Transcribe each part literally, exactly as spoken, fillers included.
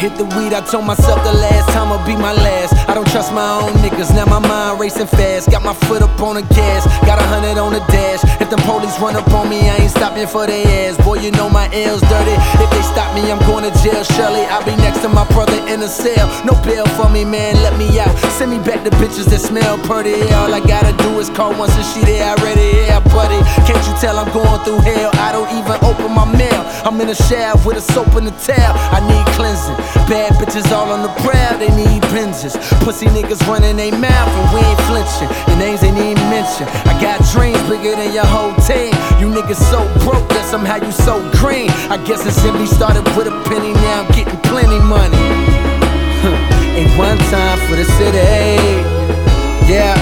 hit the weed, I told myself the last time will be my last. I don't trust my own niggas, now my mind racing fast. Got my foot up on the gas, got a hundred on the dash. If them police run up on me, I ain't stopping for their ass. Boy, you know my L's dirty. If they stop me, I'm going to jail, Shirley. I'll be next to my brother in a cell. No bail for me, man, let me out. Send me back to bitches that smell pretty. All I gotta do is call once and she there already. Yeah, buddy, can't you tell I'm going through hell? I don't even open my mail. I'm in a shower with a soap and a towel. I need cleansing. Bad bitches all on the prowl, they need binges. Pussy niggas running they mouth and we ain't flinching. Your names ain't even mentioned. I got dreams bigger than your whole team. You niggas so broke that somehow you so green. I guess it simply started with a penny, now I'm getting plenty money. Ain't one time for the city, yeah,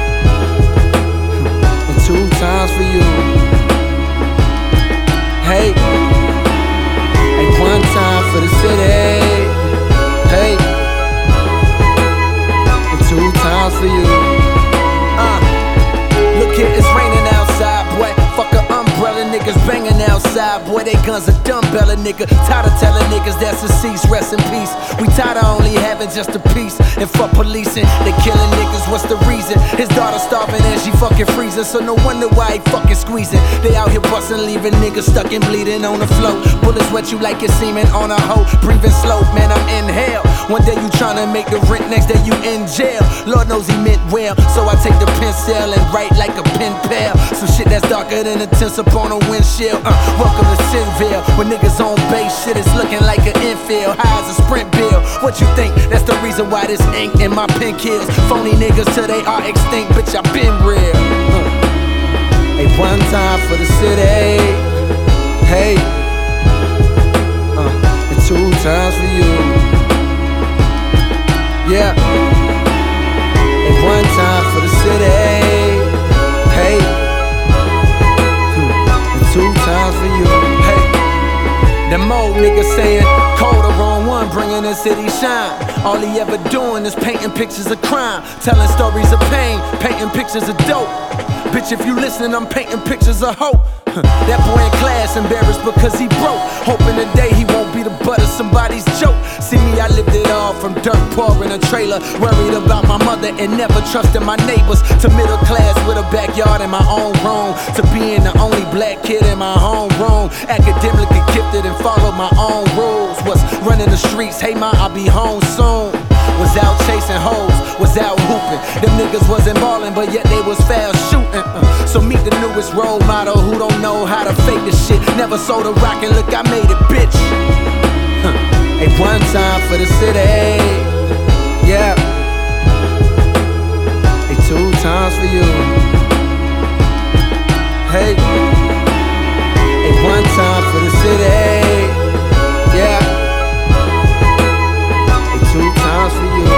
and two times for you. Hey, ain't one time for the city, hey, and two times for you. Uh, look here, it's raining outside, boy. Fuck a umbrella, niggas banging outside. Boy, they guns a dumbbella, nigga. Tired of telling niggas that's deceased, rest in peace. We tired of only having just a piece. And fuck policing, they killing niggas, what's the reason? His daughter starving and she fucking freezing, so no wonder why he fucking squeezing. They out here busting, leaving niggas stuck and bleeding on the floor. Bullets wet you like your semen on a hoe. Breathing slow, man, I'm in hell. One day you tryna make the rent, next day you in jail. Lord knows he meant well, so I take the pencil and write like a pen pal. Some shit that's darker than a tense up on a windshield. Uh, welcome to Sinville, when niggas on base, shit is looking like an infield. High as a sprint bill. What you think? That's the reason why this ink in my pen kills phony niggas till they are extinct. Bitch, I been real. Uh. Ain't one time for the city, hey, uh, and two times for you. Yeah. Ain't one time for the city, hey, and two times for you. Hey. Them old niggas saying, cold, the wrong one, bringing the city shine. All he ever doing is painting pictures of crime, telling stories of pain, painting pictures of dope. Bitch, if you listening, I'm painting pictures of hope. That boy in class embarrassed because he broke, hoping today he won't be the butt of somebody's joke. See me, I lived it all, from dirt poor in a trailer, worried about my mother and never trusting my neighbors, to middle class with a backyard in my own room, to being the only black kid in my homeroom, academically gifted and follow my own rules. Was running the streets, hey ma, I'll be home soon. Was out chasing hoes, was out hooping. Them niggas wasn't ballin', but yet they was foul shooting. Uh, so meet the newest role model who don't know how to fake this shit. Never sold a rock and look, I made it, bitch. Huh. Ain't one time for the city, yeah, ain't two times for you. Hey, ain't one time for the city, yeah, two times for you.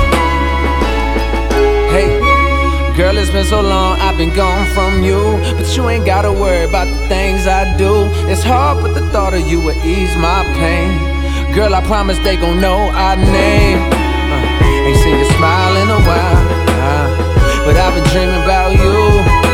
Hey, girl, it's been so long I've been gone from you, but you ain't gotta worry about the things I do. It's hard, but the thought of you will ease my pain. Girl, I promise they gon' know our name. uh, Ain't seen you smile in a while, uh, but I've been dreaming about you.